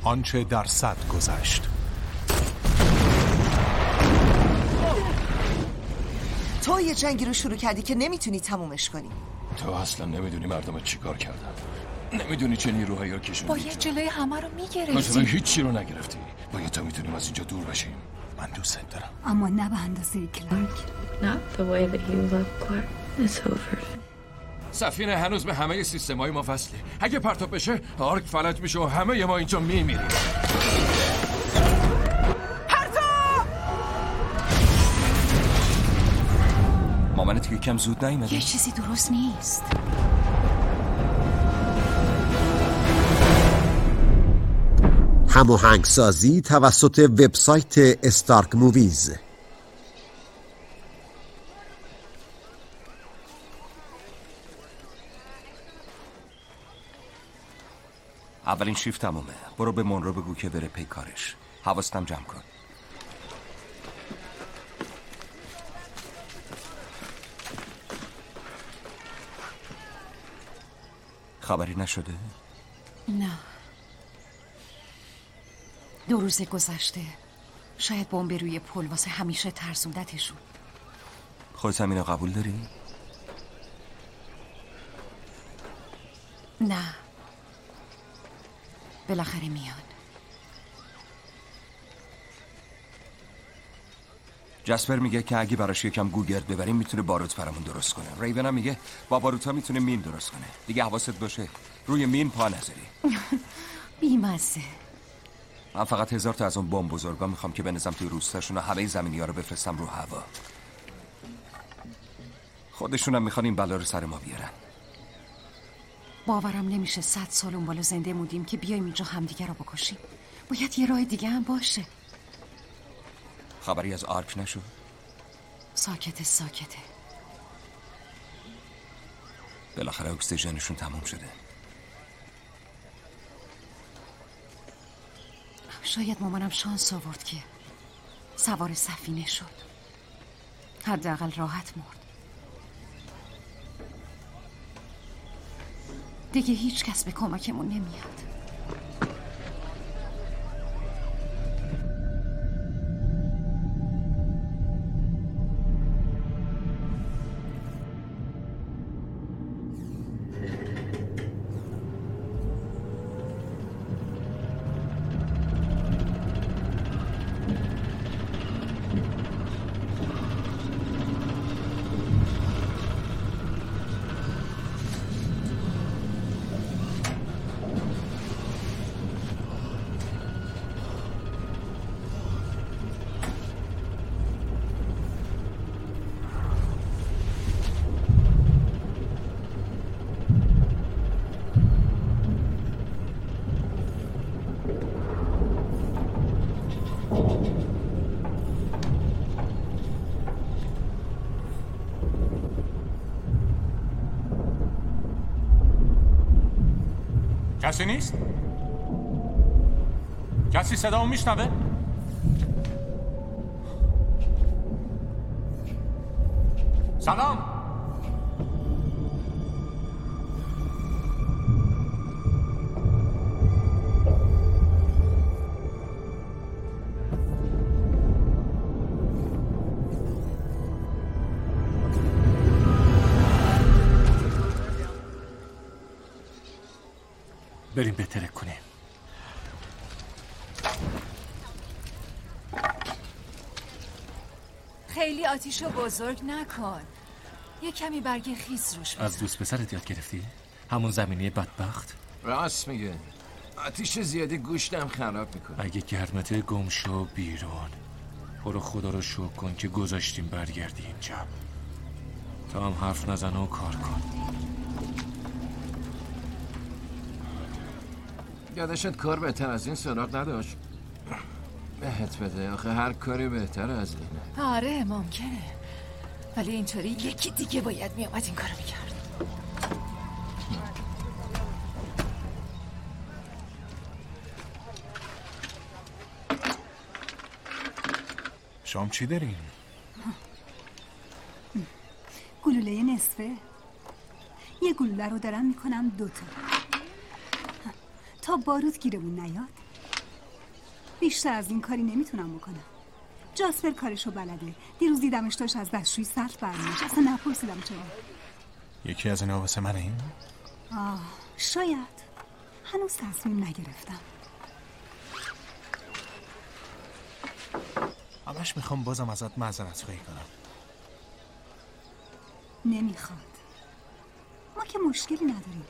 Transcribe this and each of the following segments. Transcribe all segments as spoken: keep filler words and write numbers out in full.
آنچه در صد گذشت. تو یه جنگی رو شروع کردی که نمیتونی تمومش کنی. تو اصلا نمیدونی مردم چی کار کردن، نمیدونی چه نیروهایی رو کشوندی. باید جلوی همه رو میگرفتی. تو هیچی رو نگرفتی. باید تا میتونیم از اینجا دور بشیم. من دوست دارم، اما نه به اندازه کلارک. Not the way that you love Clark. It's over. سفینه هنوز به همه سیستم‌های ما وصله. اگه پرتاب بشه آرک فلج میشه و همه ما اینجا میمیریم. مامانت که کم زود نیومده. یه چیزی درست نیست. هماهنگسازی توسط وبسایت استارک موویز. اولین شیفت تمومه. برو به مونرو بگو که بره پی کارش. حواستم جمع کن. خبری نشده؟ نه. دو روز گذشته شاید بمب روی پل واسه همیشه ترسوندتشون. خودت همینو قبول داری؟ نه. بالاخره میان. جسپر میگه که اگه براش یکم گوگرد ببریم میتونه باروت برامون درست کنه. ریون هم میگه با باروت ها میتونه مین درست کنه. دیگه حواست باشه روی مین پا نذاری. بیمزه. من فقط هزار تا از اون بمب بزرگا میخوام که بنزم توی روستاشون و همه زمینی ها رو بفرستم رو هوا. خودشونم میخوان این بلا رو سر ما بیارن. باورم نمیشه صد سال اون بالا زنده موندیم که بیایم اینجا همدیگه رو بکشیم. باید یه راه دیگه هم باشه. خبری از آرک نشد؟ ساکته ساکته. بالاخره اکسیژنشون تموم شده. شاید مامانم شانس آورد که سوار سفینه شد. حداقل راحت مرد. دیگه هیچ کس به کمکمون نمیاد. کسی نیست؟ کسی صدامو میشنوه؟ سلام. بریم بهتره کنیم. خیلی آتیشو بزرگ نکن. یه کمی برگ خیس روش بزن. از دوست پسرت یاد گرفتی؟ همون زمینی بدبخت؟ راست میگه. آتیش زیادی گوشتم خراب میکنه. اگه گرمته گم شو بیرون. برو خدا رو شکر کن که گذاشتیم برگردی اینجا. تا هم حرف نزن و کار کن. یادشت کار بهتر از این سراغ نداشت. بهت بده آخه هر کاری بهتر از اینه. آره ممکنه، ولی اینطوری یکی دیگه باید میامد این کارو میکرد. شام چی داریم؟ گلوله نصفه. یه گلوله رو دارم میکنم دوتا تا بارود گیرمون نیاد. بیشتر از این کاری نمیتونم بکنم. جاسپر کارشو بلده. دیروز دیدمش داشت از دستشویی صرف برمی‌داشت. اصلا نپرسیدم چرا. یکی از اینا واسه منه این؟ آه شاید. هنوز تصمیم نگرفتم. همش میخوام بازم ازت معذرت خواهی کنم. نمیخواد. ما که مشکلی نداریم.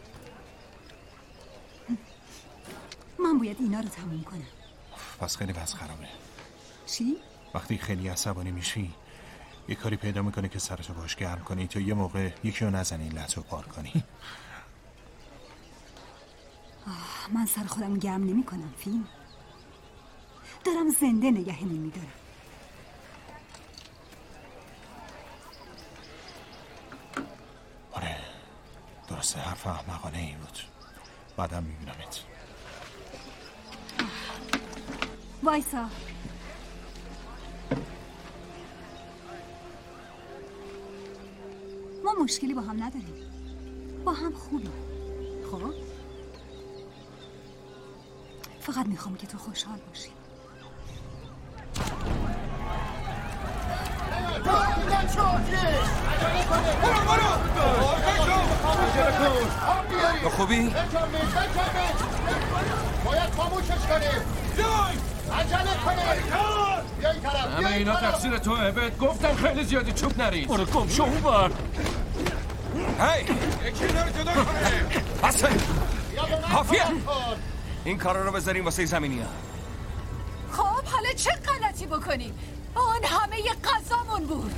من باید اینا رو تموم کنم. پس خیلی وضع خرابه. چی؟ وقتی خیلی عصبانی میشی یه کاری پیدا میکنه که سرتو باش گرم کنی تا یه موقع یکی رو نزنی لطو پار کنی. آه من سر خودم گرم نمی کنم فیلم. دارم زنده نگهمون میدارم. آره درسته حرف احمقانه ای بود. بعدم میبینمت. وایسا. ما مشکلی با هم نداریم. با هم خوبیم. خب فقط میخوام که تو خوشحال باشی. تو خوبی؟ باید خاموشش کنیم. عجله کنیم. بیا این طرف. همه اینا تقصیر توه. بهت گفتم خیلی زیادی چوب نریز. برو گم شو اون بر. هی یکی اینا رو جدا کنه. بسه کافیه. این کارا رو بذاریم واسه زمینی ها. خب حالا چه غلطی بکنیم؟ آن همه یه قضامون بود.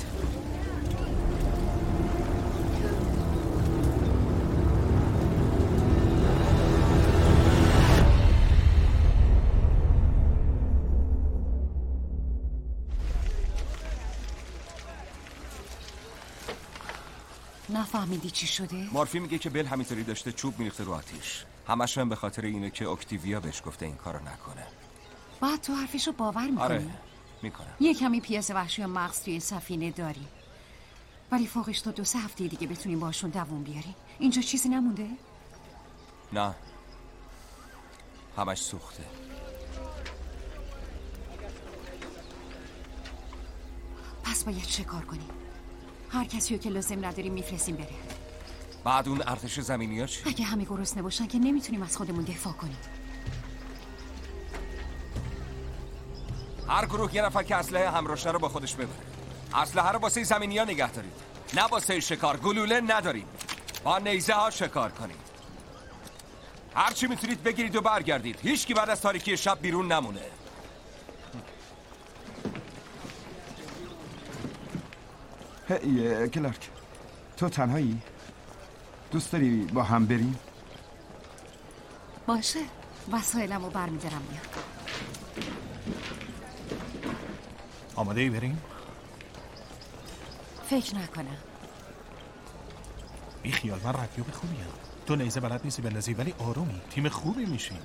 نفهمیدی چی شده؟ مارفی میگه که بل همینطوری داشته چوب میریخته رو آتیش. همش هم به خاطر اینه که اکتیویا بهش گفته این کارو نکنه. بعد تو حرفشو باور میکنی؟ آره میکنم. یه کمی پیاز وحشی و مغز توی سفینه داریم، ولی فوقش تا دو سه هفته دیگه بتونیم باشون دووم بیاریم. اینجا چیزی نمونده؟ نه همش سوخته. پس باید چه کار کنیم؟ هر کسی که لازم نداریم میفرستیم بره. بعد اون ارتش زمینی ها چی؟ اگه همه گرسنه باشن که نمیتونیم از خودمون دفاع کنیم. هر گروه یه نفر که اسلحه همراشه رو با خودش ببره. اسلحه رو واسه زمینی ها نگه دارید، نه واسه شکار. گلوله نداریم، با نیزه ها شکار کنید. هر چی میتونید بگیرید و برگردید. هیچ کی بعد از تاریکی شب بیرون نمونه. هی کلارک، تو تنهایی؟ دوست داری با هم بریم؟ باشه، وسایلم رو برمیدارم میاد. آماده ای بریم؟ فکر نکنم. بی خیال، من ردیاب خوبیم. تو نیزه بلد نیستی بندازی ولی آرومی. تیم خوبی میشین.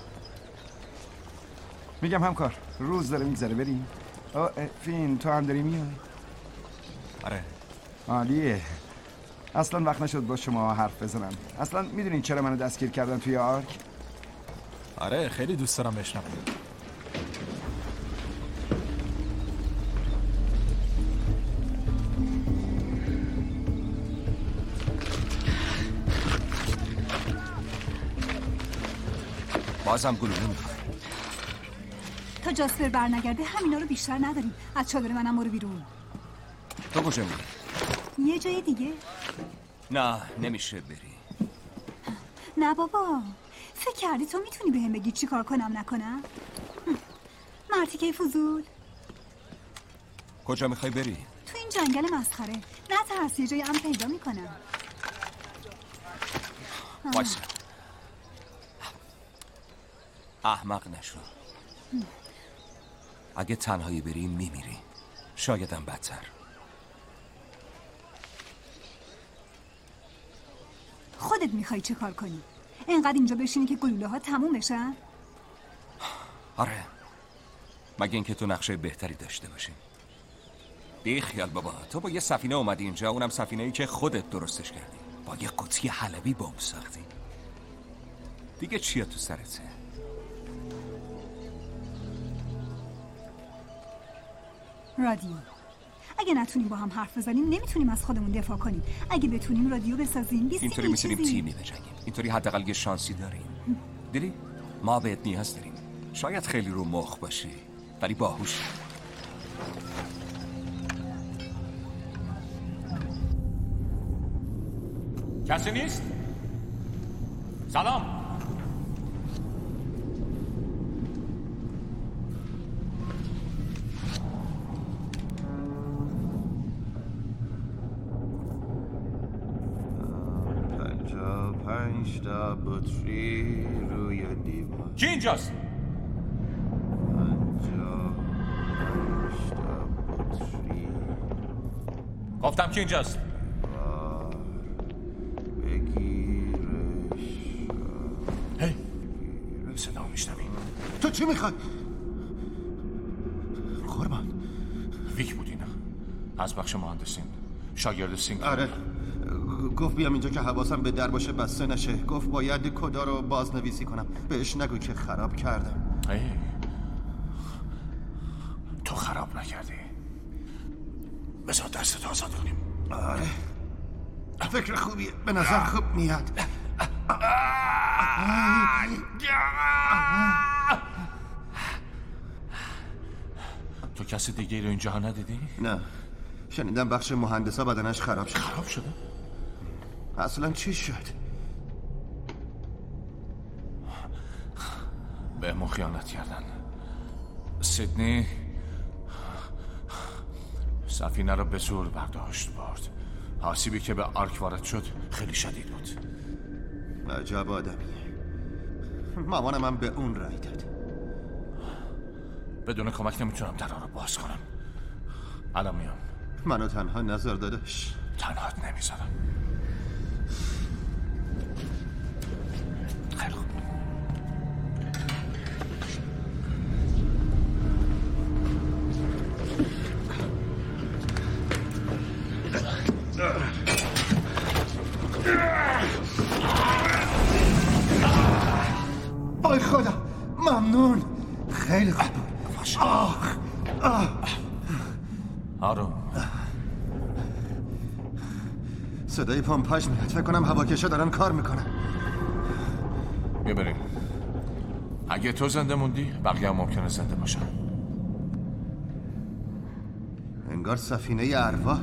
میگم همکار، روز داره میگذره بریم. آه فین تو هم داری میای؟ آره عالیه. اصلا وقت نشد با شما حرف بزنم. اصلا میدونین چرا منو دستگیر کردن توی آرک؟ آره خیلی دوست دارم بشنوم. بازم گلوله میخوای؟ تا جاسپر برنگرده همینا رو بیشتر نداریم. از چادر منم برو بیرون. تو کجا میری؟ یه جای دیگه؟ نه نمیشه بری. نه بابا، فکر کردی تو میتونی بهم بگی چی کار کنم نکنم؟ مرتیکه فضول. کجا میخوای بری؟ تو این جنگل مسخره. نه ترس، یه جای امن پیدا میکنم. وایسا. احمق نشو. اگه تنهایی بری میمیری، شایدم بدتر. خودت میخوای چه کار کنی؟ اینقدر اینجا بشینی که گلوله ها تموم بشن؟ آره، مگه اینکه تو نقشه بهتری داشته باشی. بی خیال بابا، تو با یه سفینه اومدی اینجا، اونم سفینه‌ای که خودت درستش کردی، با یه قوطی حلبی بمب ساختی. دیگه چیه تو سرته؟ رادیو. اگه نتونیم با هم حرف بزنیم نمیتونیم از خودمون دفاع کنیم. اگه بتونیم رادیو بسازیم بیستیم اینطوری میتونیم تیمی بجنگیم. اینطوری حداقل یه شانسی داریم. دیدی؟ ما بهت نیاز داریم. شاید خیلی رو مخ باشی ولی باهوش. کسی نیست؟ سلام. پنجا پنج تا بطری روی دیوار. کی اینجاست؟ پنجا پنج تا بطری. گفتم کی اینجاست؟ هی صدا میشنوی؟ تو چی میخوای؟ قربان ویک بود اینا از بخش مهندسین شاگرد سینگ. آره گفت بیام اینجا که حواسم به در باشه بسته نشه. گفت باید کدا رو بازنویسی کنم. بهش نگو که خراب کردم. ای تو خراب نکردی. بذار دستت آزاد کنیم. آره فکر خوبیه. به نظر خوب میاد. تو کسی دیگه رو اینجا ندیدی؟ نه شنیدم بخش مهندسا بدنش خراب شد. خراب شده؟ اصلا چی شد؟ بهمون خیانت کردن. سیدنی سفینه رو به زور برداشت برد. آسیبی که به آرک وارد شد خیلی شدید بود. عجب آدمیه. مامانم هم به اون رای داد. بدون کمک نمیتونم درها رو باز کنم. الان میام. منو تنها نذار داداش. تنهات نمیذارم. خیلی خوب. آی خدا ممنون. خیلی خوب. آه آه آروم. صدای پمپاژ میاد. فکر کنم هواکشا دارن کار میکنن. بیا بریم. اگه تو زنده موندی بقیه هم ممکنه زنده باشن. انگار سفینه ارواح.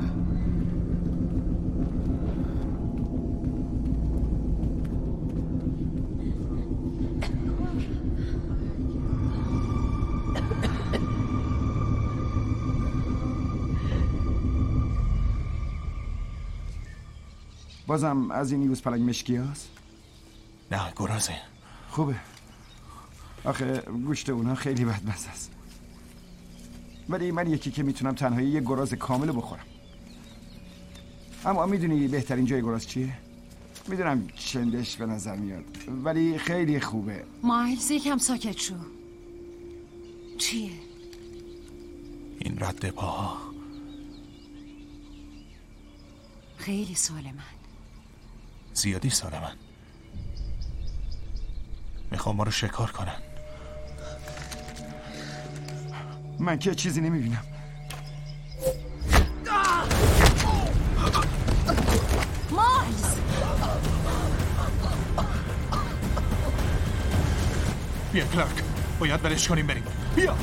بازم از این یوز پلنگ مشکی هست؟ نه گرازه. خوبه. آخه گوشت اونا خیلی بدمزه است. ولی من یکی که میتونم تنهایی یه گراز کامل بخورم. اما میدونی بهترین جای گراز چیه؟ میدونم چندش به نظر میاد ولی خیلی خوبه. مایلز یکم ساکت شو. چیه؟ این رد پاها خیلی سال من. زیادی سال من. میخوام ما رو شکار کنن. من که چیزی نمیبینم. مایلز بیا کلارک باید برش کنیم بریم. بیا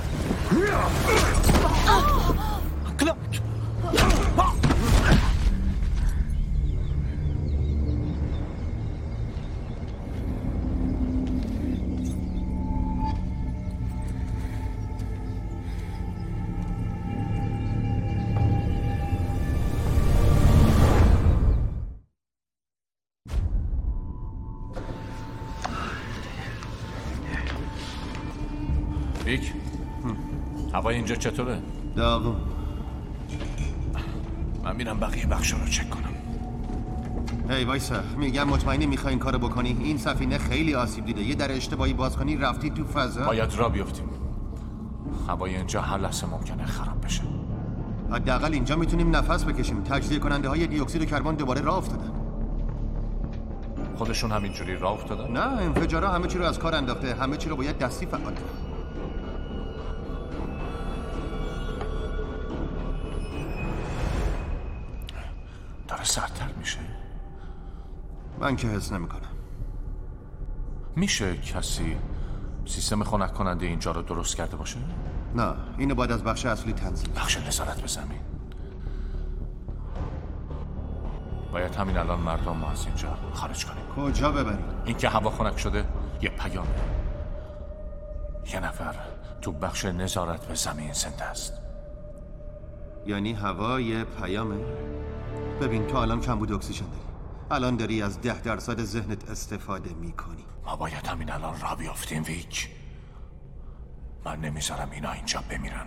کلارک. بیک هوای اینجا چطوره؟ داغون. من میرم بقیه بخشا رو چک کنم. هی وایسا میگم مطمئنی میخوای این کارو بکنی؟ این سفینه خیلی آسیب دیده. یه در اشتباهی باز کنی رفتی تو فضا. باید را بیفتیم. هوای اینجا هر لحظه ممکنه خراب بشه. حداقل اینجا میتونیم نفس بکشیم. تجزیه کننده های دی اکسید کربن دوباره راه افتادن. خودشون همینجوری راه افتادن؟ نه انفجارها همه چی رو از کار انداخته. همه چی رو باید دستی فعال کنیم. داره سردتر میشه. من که حس نمی کنم. میشه کسی سیستم خنک کننده اینجا رو درست کرده باشه؟ نه، اینو باید از بخش اصلی تنظیم. بخش نظارت به زمین. باید همین الان مردم ما از اینجا خارج کنیم. کجا ببریم؟ این که هوا خنک شده یه پیامه. یه نفر تو بخش نظارت به زمین زنده است. یعنی هوا یه پیامه؟ ببین تو الان کمبود اکسیژن داری. الان داری از ده درصد ذهنت استفاده میکنی. ما باید همین الان را بیافتیم ویک. من نمیذارم اینا اینجا بمیرن.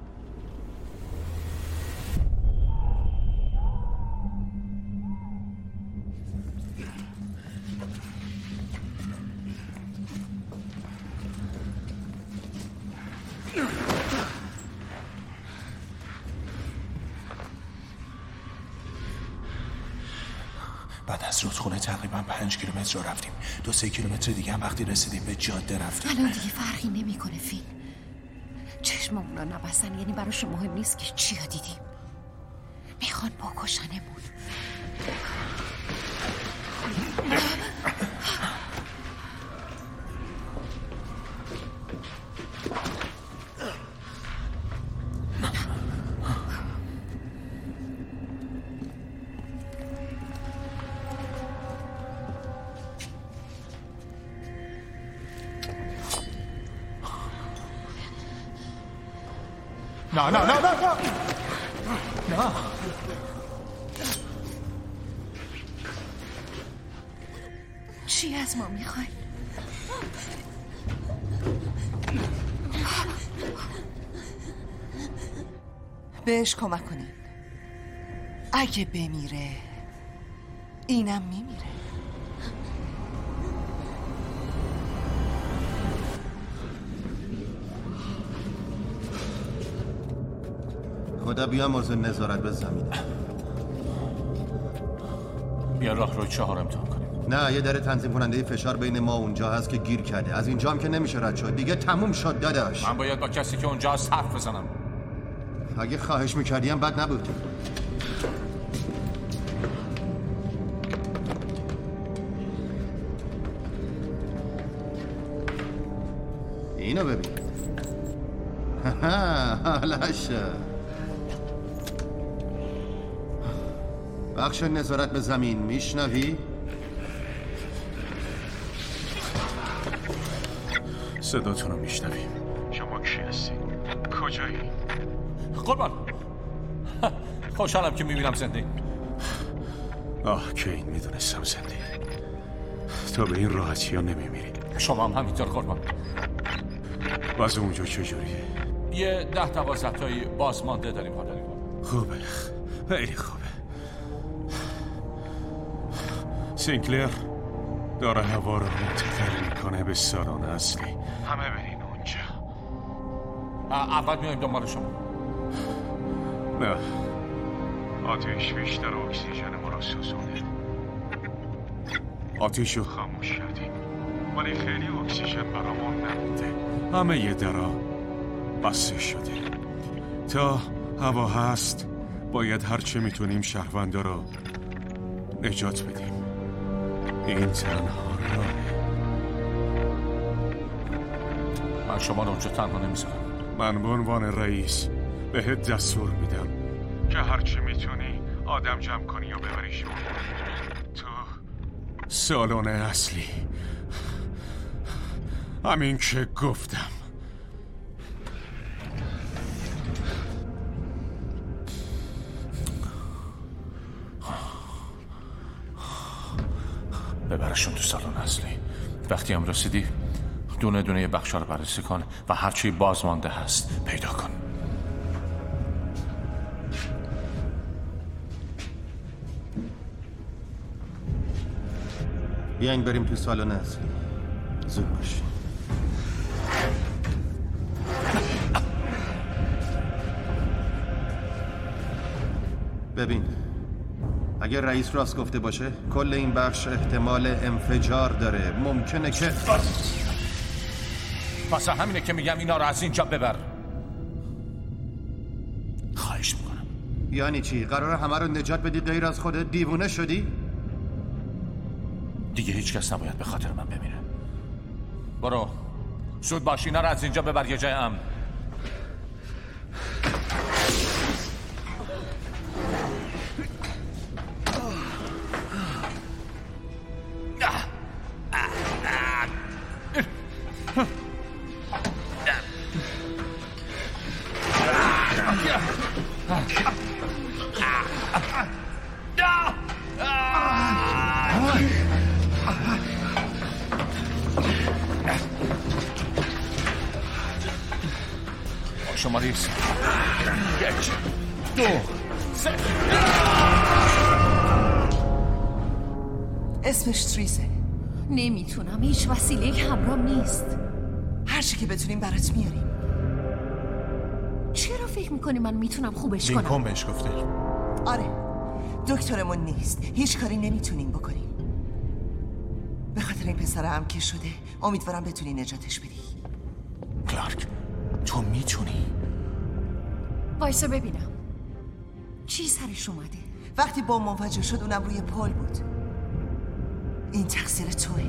بعد از رودخونه تقریبا پنج کیلومتر رو رفتیم. دو سه کیلومتر دیگه هم وقتی رسیدیم به جاده رفتیم. الان دیگه فرقی نمیکنه فیل. چشممون رو نبستن، یعنی براشون مهم نیست که چی ها دیدیم. میخوان بکشنمون. نه نه نه نه نه نه چی از ما میخوای؟ بهش کمک کنین. اگه بمیره اینم میمیره. خدا بیامرز نظارت به زمین. بیا راه رو چهار امتحان کنیم. نه، یه در تنظیم کننده فشار بین ما اونجا هست که گیر کرده. از اینجا هم که نمیشه رد شد. دیگه تموم شد داداش. من باید با کسی که اونجا هست حرف بزنم. اگه خواهش میکردی هم بد نبود. اینو ببین. حالاشه. بخش نظارت به زمین میشنوی؟ صداتون رو میشنویم. شما کی هستید؟ کجایی؟ قربان خوشحالم که میبینم زنده. آه که این میدونستم زنده. تا به این راحتی ها نمیمیری. شما هم همینطور قربان. باز اونجا چجوریه؟ یه ده دوازده تایی بازمانده داریم حالا. خوبه، خیلی خوبه. سینکلر داره هوا رو منتقل میکنه به سالن اصلی. همه برین اونجا. اول میایم دنبال شما. نه، آتش بیشتر اکسیژن ما رو سوزونده. آتش رو خاموش کردیم ولی خیلی اکسیژن برامون نمونده. همه یه درا بسته شده. تا هوا هست باید هرچه میتونیم شهروندا رو نجات بدیم. این تنها راهه. من شما رو اونجا تنها نمیذارم. من به عنوان رئیس بهت دستور میدم که هرچی میتونی آدم جمع کنی و ببریش تو سالن اصلی. همین که گفتم. ببرشون تو سالن اصلی. وقتی هم رسیدی دونه دونه بخشا رو بررسی کن و هرچی باز مانده هست پیدا کن. بیاین بریم تو سالن اصلی. زود باش. ببین، اگر رئیس راست گفته باشه کل این بخش احتمال انفجار داره. ممکنه که واسه همینه که میگم اینا رو از اینجا ببر. خواهش میکنم. یعنی چی؟ قراره همه رو نجات بدی غیر از خودت؟ دیوونه شدی؟ دیگه هیچ کس نباید به خاطر من بمیره. برو زود باش، اینا رو از اینجا ببر یه جای امن. شماره یک دو سه. اسمش تریزه. نمیتونم، هیچ وسیله همراهم نیست. هر چی که بتونیم برات میاریم. چرا فکر میکنی من میتونم خوبش کنم؟ لینکن بهش گفته. آره دکترمون نیست، هیچ کاری نمیتونیم بکنیم. به خاطر این پسر هم که شده امیدوارم بتونی نجاتش بدی. کلارک تو میتونی. وایسا ببینم چی سرش اومده. وقتی بمب منفجر شد اونم روی پل بود. این تقصیر توه.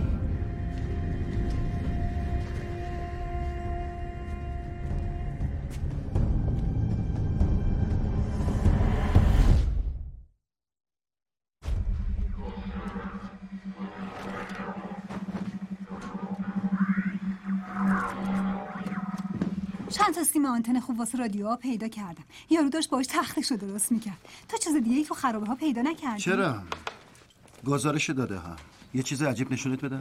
چند تا سیم آنتن خوب واسه رادیوها پیدا کردم. یارو داشت باهاش تختشو درست میکرد. تو چیز دیگه ای تو خرابه ها پیدا نکردی؟ چرا؟ گزارش داده ها. یه چیز عجیب نشونت بدم؟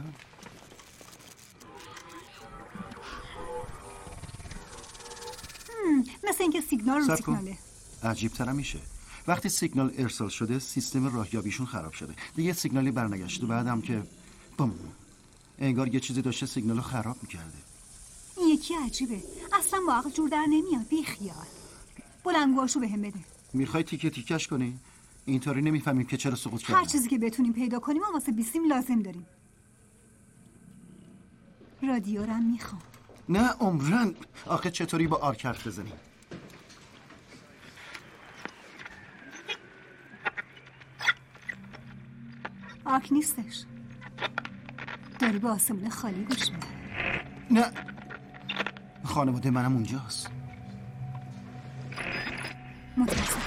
مثل اینکه سیگنال رو سیگناله. عجیب ترم میشه. وقتی سیگنال ارسال شده سیستم راهیابیشون خراب شده. دیگه سیگنالی برنگشت و بعدم که بم انگار یه چیزی داشته سیگنالو خراب میکرده. این یکی عجیبه. اصلا با عقل جور در نمیاد. بی خیال. بلنگوهاشو بهم بده. میخوای تیکه تیکش کنی؟ اینطوری نمیفهمیم که چرا سقوط کرد. هر چیزی که بتونیم پیدا کنیم ما واسه بیسیم لازم داریم. رادیو رو میخوام. نه عمرن. آخه چطوری با آرک حرف بزنیم؟ آرک نیستش. داری به آسمون خالی گوش میدی. نه خانواده منم اونجاست. متاسفم.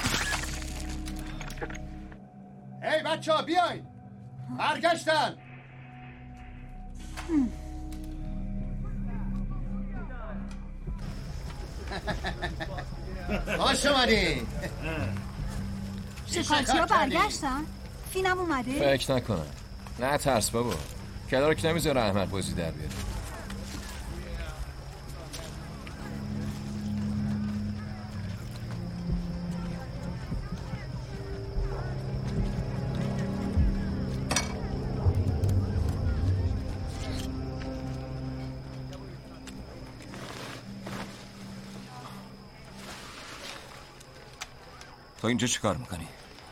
هی بچه ها بیاین. برگشتن. خوش اومدین. شکارچی ها برگشتن؟ فینم اومده؟ فکر نکنم. نه ترس بابا. کلارک نمیذاره احمق بازی در بیاره. تو اینجا چی کار میکنی؟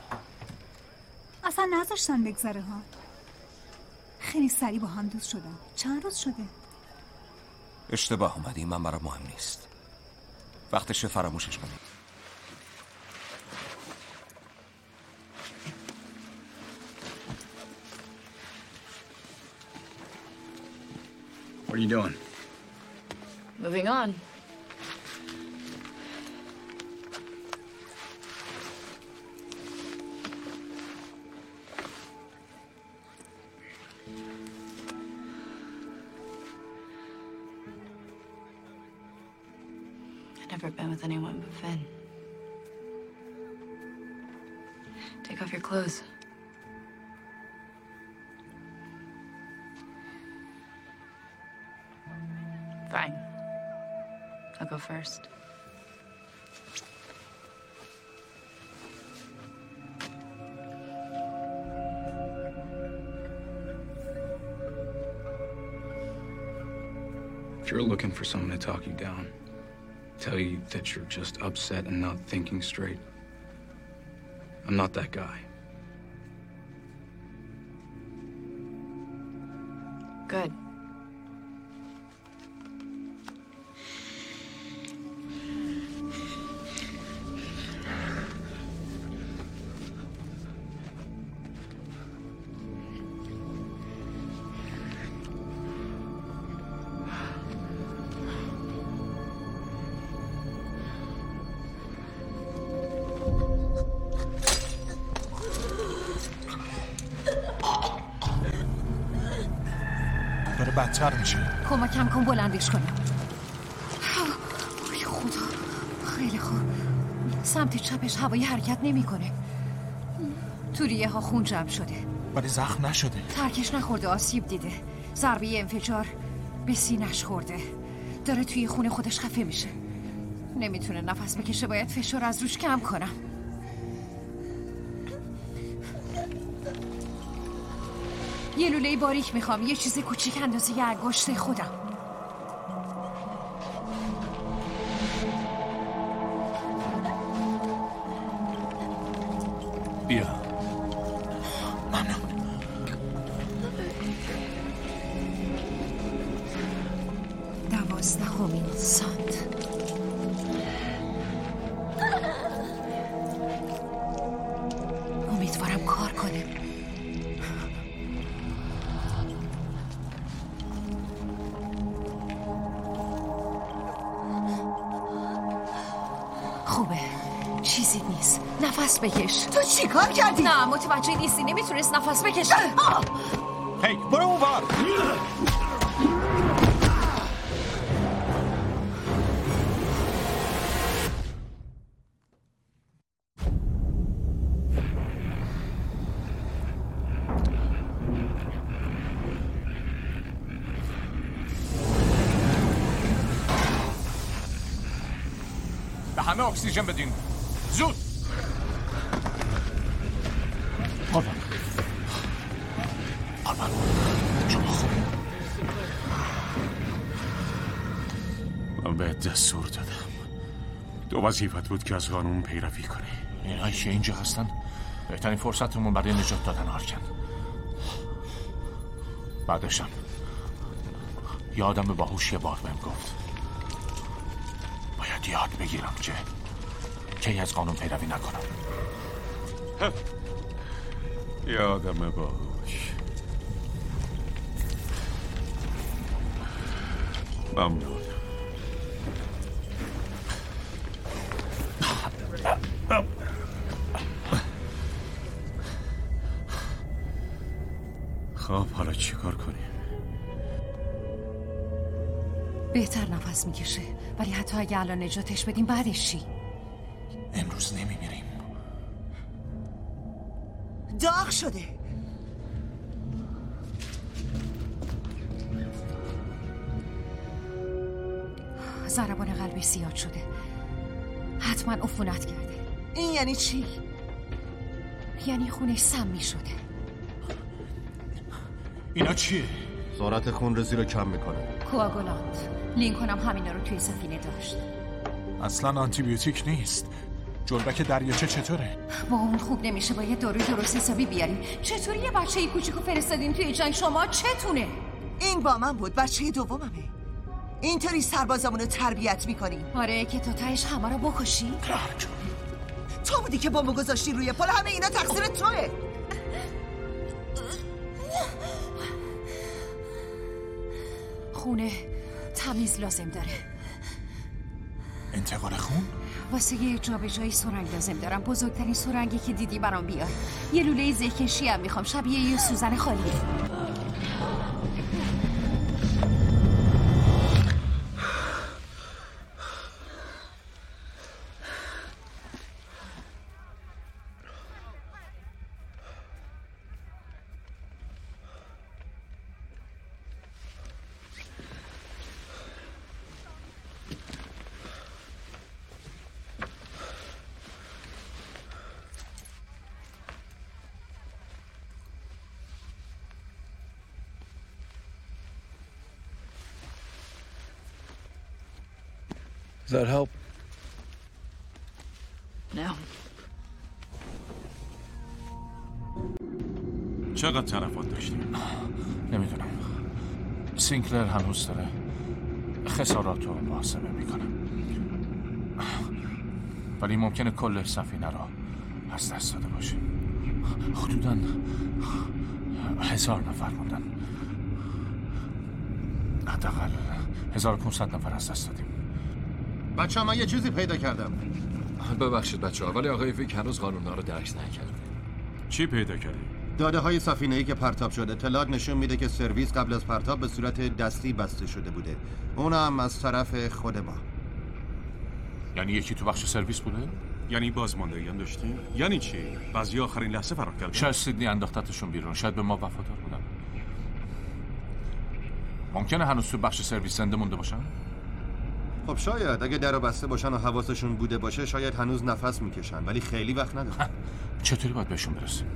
اصلا نذاشتن بگذره ها. خیلی سریع با هم دوست شدم. چند روز شده؟ اشتباه اومدی. من برام مهم نیست. وقتش فراموشش کنی. What are you doing? Moving on. I've never been with anyone but Finn. Take off your clothes. Fine. I'll go first. If you're looking for someone to talk you down, tell you that you're just upset and not thinking straight, I'm not that guy. Good. بدتر میشه. کمکم کن بلندش کنم. ای خدا، خیلی خوب. سمت چپش هوایی حرکت نمیکنه. تو ریه ها خون جمع شده ولی زخم نشده. ترکش نخورده، آسیب دیده. ضربه انفجار به سینه‌اش خورده. داره توی خون خودش خفه میشه. نمیتونه نفس بکشه، باید فشار از روش کم کنم. یه لوله باریک میخوام، یه چیز کوچیک اندازه یه انگشت خودم. بیا. ممنون. دوازدهمین سانت. امیدوارم کار کنه. خوبه، چیزی نیست. نفس بکش. تو چی کار کردی؟ نه متوجه نیستی، نمیتونست نفس بکشه. هی برو اون ور. به همه اکسیژن بدین. زود. آرمان آرمان شما خوب. من بهت دستور دادم. دو وظیفت بود که از قانون پیروی کنی. اینایی که اینجا هستن بهترین فرصتمون برای نجات دادن آرکن. بعدشم یه آدم باهوش یه بار بهم گفت باید یاد بگیرم که کی از قانون پیروی نکنم. یه آدم باهوش. ممنون. خب حالا چی کار کنیم؟ بهتر نفس میکشه، ولی حتی اگه الان نجاتش بدیم بعدش چی؟ امروز نمیمیریم. داغ شده. ضربان قلبی زیاد شده، حتما عفونت کرده. این یعنی چی؟ یعنی خونش سم می شده. اینا چیه؟ سرعت خونریزی رو کم میکنه. کوآگولانت. لینکن هم همینا رو توی سفینه داشت. اصلا آنتیبیوتیک نیست. جلبک دریاچه چطوره؟ با اون خوب نمیشه، باید داروی درست حسابی بیاریم. چطوری یه بچه کوچیکو فرستادین توی جنگ؟ شما چتونه؟ این با من بود، بچه دوممه. اینطوری سربازامونو تربیت میکنی؟ آره که تا تهش همه رو بکشی؟ کلارک تو بودی که بمبو گذاشتی روی پل. همه اینا تقصیر توه. خونه تمیز لازم داره. انتقال خون؟ واسه یه جا به جایی سرنگ لازم دارم. بزرگترین سرنگی که دیدی برام بیار. یه لوله زهکشی هم میخوام، شبیه یه سوزن خالیه. Does that help? No. چقدر تلفن داشتیم؟ نمیدونم. سینکلر هنوز داره خسارات رو محاسبه میکنه، ولی ممکنه کل سفینه رو از دست داده باشه. حدوداً هزار نفر موندن. حداقل هزار و پونصد نفر از دست دادیم. بچه من یه چیزی پیدا کردم. ببخشید بچه ها، ولی آقای ویک هنوز قانونا رو درک نکرده. چی پیدا کردی؟ داده های سفینه‌ای که پرتاب شد اطلاعات نشون میده که سرویس قبل از پرتاب به صورت دستی بسته شده بوده، اونم از طرف خود ما. یعنی یکی تو بخش سرویس بوده؟ یعنی بازماندگی هم داشتیم؟ یعنی چی؟ بعضی آخرین لحظه فرار کردن؟ شاید سیدنی انداختتشون بیرون، شاید به ما وفادار بودن. ممکنه هنوز تو بخش سرویس زنده مونده باشن؟ خب شاید اگه درو بسته باشن و حواسشون بوده باشه شاید هنوز نفس میکشن، ولی خیلی وقت ندارن. چطوری باید بهشون برسیم؟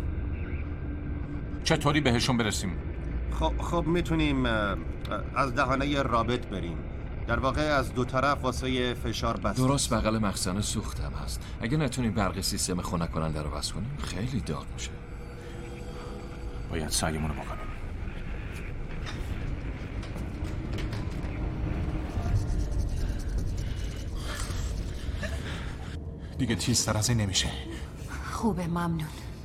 چطوری بهشون برسیم؟ خب خب میتونیم از دهانه رابط بریم. در واقع از دو طرف واسه فشار بسته. درست بغل مخزن سوختم هست. اگه نتونیم برق سیستم خنک کننده رو بس کنیم خیلی داغ میشه. باید سعیمون رو بکنیم. دیگه تیزتر از این نمیشه. خوبه، ممنون.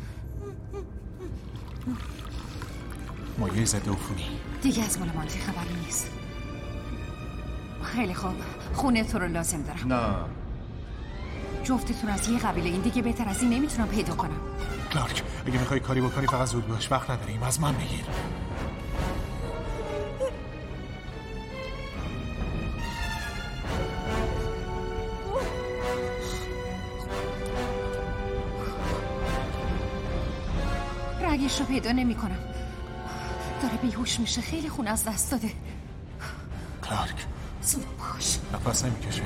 مایه ضد عفونی. دیگه از مال مانتی خبری نیست. خیلی خوب، خونه تو رو لازم دارم. نه جفتتون از یه قبیله، این دیگه بهتر از این نمیتونم پیدا کنم. کلارک اگه میخوای کاری بکنی فقط زود باش، وقت نداریم، از من بگیر. رگش رو پیدا نمی کنم. داره بیهوش میشه، خیلی خون از دست داده. کلارک زود باش. نفس نمیکشه.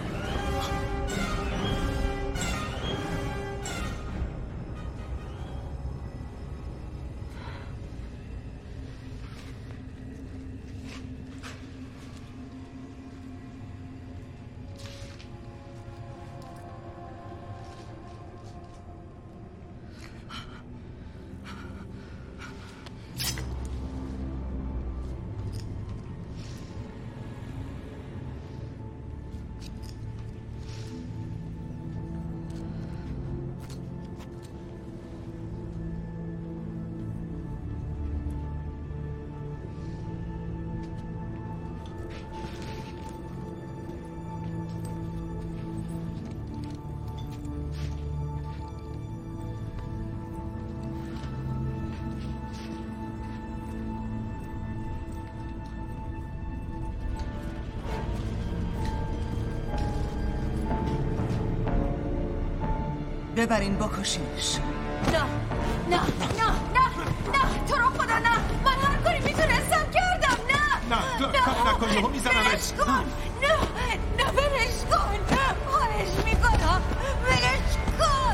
ببرین بکشینش. نه نه نه نه نه تو رو خدا نه، من هر کاری میتونستم کردم. نه نه نه نکن، یهو میزنمش. برش کن. نه نه برش کن، خواهش میکنم برش کن.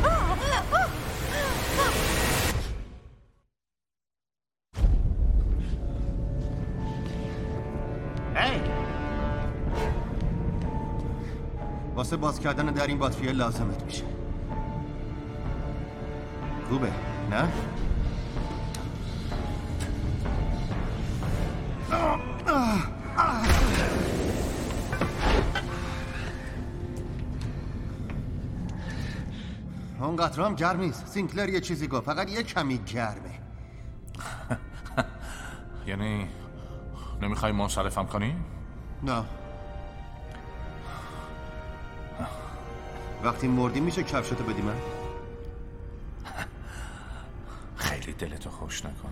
هی واسه باز کردن در این باتری لازمت میشه. خوبه نه؟ اونقدر هم گرم نیست. سینکلر یه چیزی گفت، فقط یه کمی گرمه. یعنی نمیخوای منصرفم کنی؟ نه. وقتی مردی میشه کفشتو بدی من؟ خیلی دلتو خوش نکن.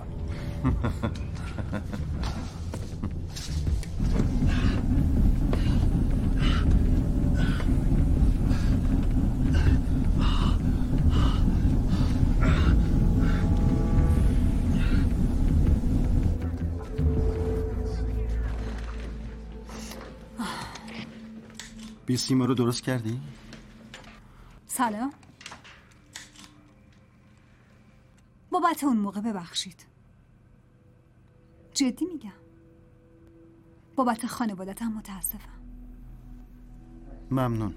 بیسیما رو درست کردی؟ سلام. بابت اون موقع ببخشید. جدی میگم. بابت خانوادتم متاسفم. ممنون.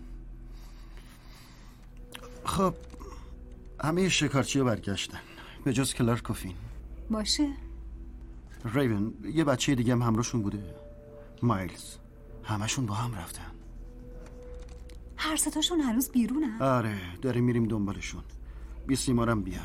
خب همه شکارچی ها برگشتن به جز کلارک و فین. باشه. ریون یه بچه دیگه هم همراهشون بوده، مایلز. همشون با هم رفتن. هر ستاشون هنوز بیرونن؟ آره داریم میریم دنبالشون. بیسیمارم بیار.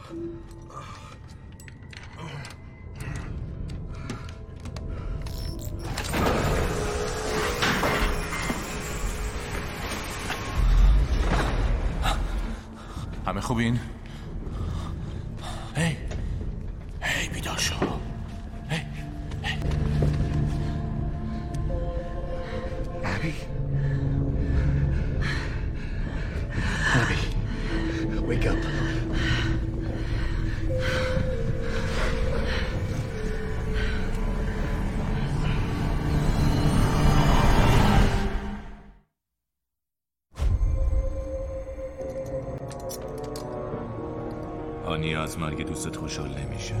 همه خوبین؟ هی هی بیدار شو. هی هی Abby. Abby, wake up. آنیا از مرگ دوستت خوشحال نمیشه.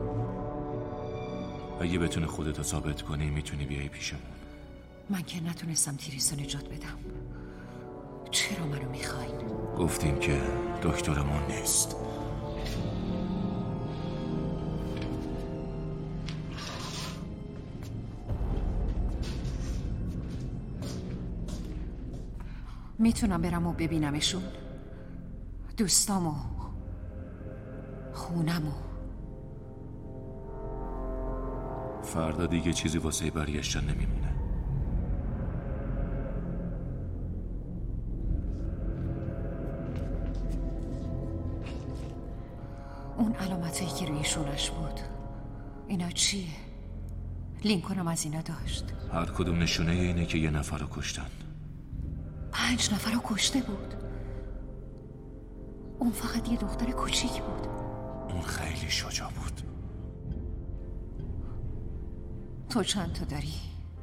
اگه بتونه خودتو ثابت کنی میتونی بیای پیشمون. من که نتونستم تریسو نجات بدم. چرا منو میخواین؟ گفتیم که دکترمون نیست. میتونم برم و ببینمشون؟ دوستامو، خونمو. فردا دیگه چیزی واسه برگشتن نمیمونه. اون علامتایی که روی شونش بود اینا چیه؟ لینکلنم از اینا داشت. هر کدوم نشونه اینه که یه نفر رو کشتن. پنج نفر رو کشته بود. اون فقط یه دختر کوچیک بود. اون خیلی شجاع بود. تو چند تا داری؟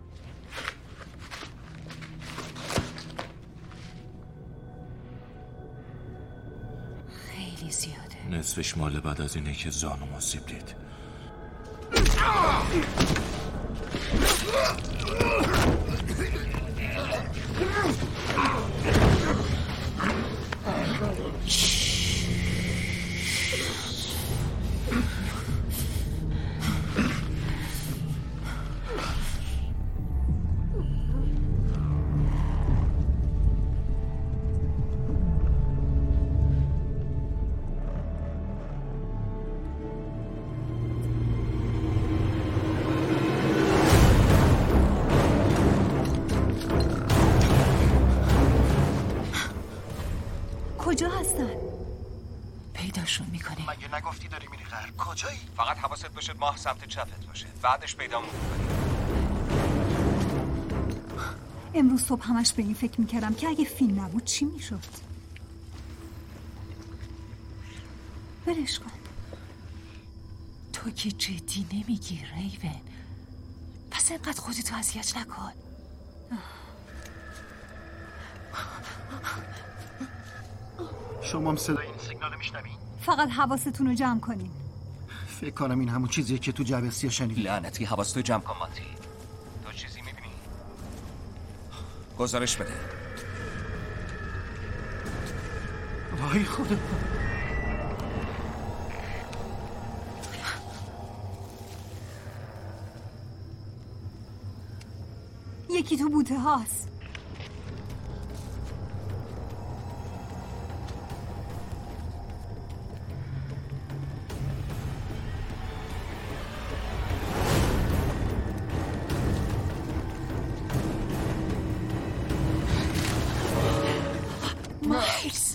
خیلی زیاده. نصفش مال بعد از اینه که زانو آسیب دید. کجا هستن؟ پیداشون میکنه. مگه نگفتی داری میری غرب؟ کجایی؟ فقط حواست باشه ماه سمت چپت باشه. بعدش پیدا میکنی. امروز صبح همش به این فکر میکردم که اگه فیلم نبود چی میشد. ولش کن. تو که جدی نمیگی ریون. پس اینقدر خودتو اذیت نکن. شما هم صدای این سیگنال میشنوین؟ فقط حواستون رو جمع کنین. فکر کنم این همون چیزیه که تو جبسیه شنیدی. لعنتی، حواستو جمع کن ماتی. تو چیزی میبینی؟ گزارش بده. وای خدا. یکی تو بوته هاست. مایلز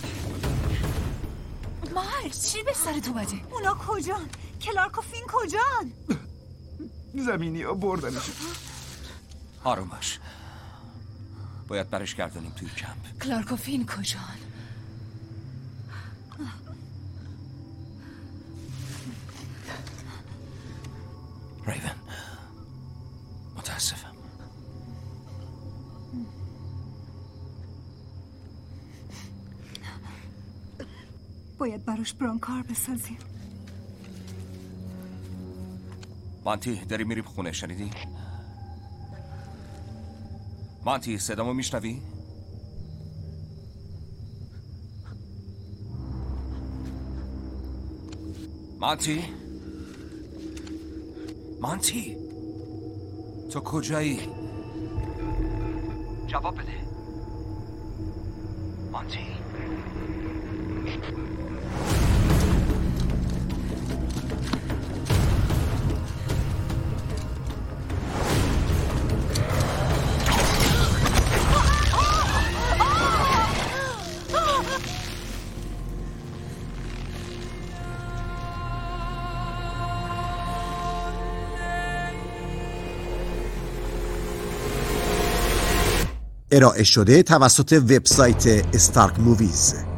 مایلز چی به سرت اومده؟ اونا کجان؟ کلارک و فین کجان؟ زمینی ها بردنش. آروم باش. باید برش گردانیم توی کمپ. کلارک و فین کجان؟ ریون، متاسفم. باید براش برانکار بسازیم. مانتی، داری میری خونه، شنیدی؟ مانتی، صدامو میشنوی؟ مانتی؟ مانتی؟ تو کجایی؟ جواب بده. مانتی؟ ارائه شده توسط وبسایت استارک موویز.